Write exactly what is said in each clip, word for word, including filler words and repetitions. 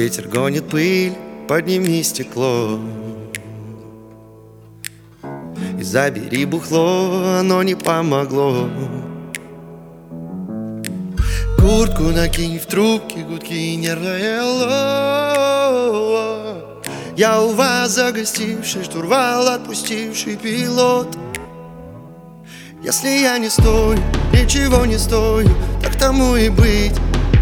Ветер гонит пыль, подними стекло и забери бухло, оно не помогло. Куртку накинь, в трубке гудки, нервное ло. Я у вас загостивший, штурвал отпустивший пилот. Если я не стою, ничего не стою, так тому и быть.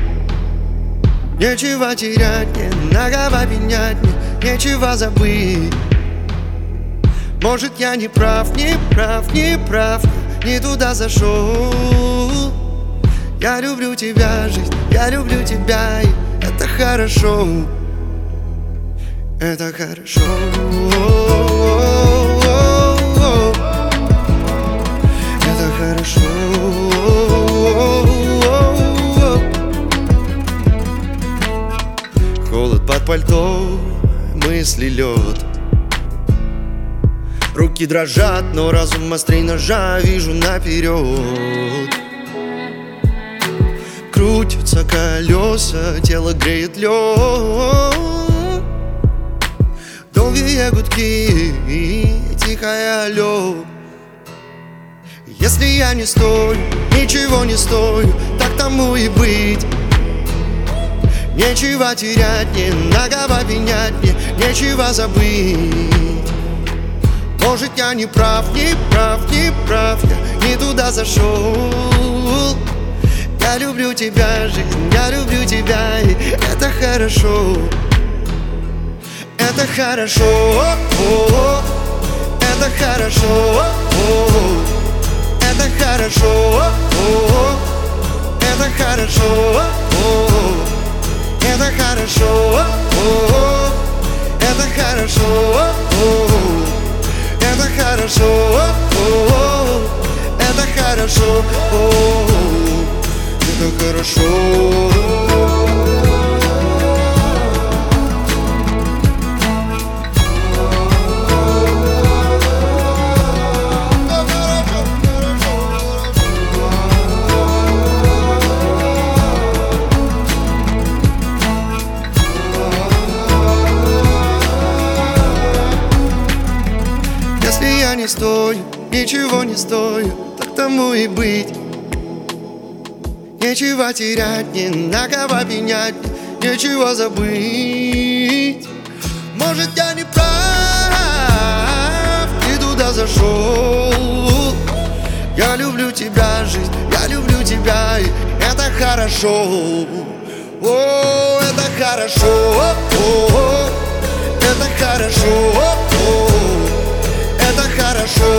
Нечего терять мне, нагова пенять мне, нечего забыть. Может, я не прав, не прав, не прав, не туда зашел. Я люблю тебя, жизнь, я люблю тебя, и это хорошо. Это хорошо. Это хорошо. Холод под пальто, мысли лед. Руки дрожат, но разум острей ножа, вижу наперед. Крутятся колеса, тело греет лед. Долгие гудки и тихое алло. Если я не стою, ничего не стою, так тому и быть. Нечего терять мне, нагова пенять мне, нечего забыть. Может, я не прав, не прав, не прав, я не туда зашел. Я люблю тебя, жизнь, я люблю тебя, и это хорошо. Это хорошо, это хорошо, это хорошо, это хорошо, это хорошо, это хорошо, это хорошо, это хорошо, это хорошо. Если я не стою, ничего не стою, так тому и быть. Нечего терять, не на кого пенять, нечего забыть. Может, я не прав, ты туда зашел. Я люблю тебя, жизнь, я люблю тебя, и это хорошо. О, это хорошо, о, это хорошо, о, это хорошо.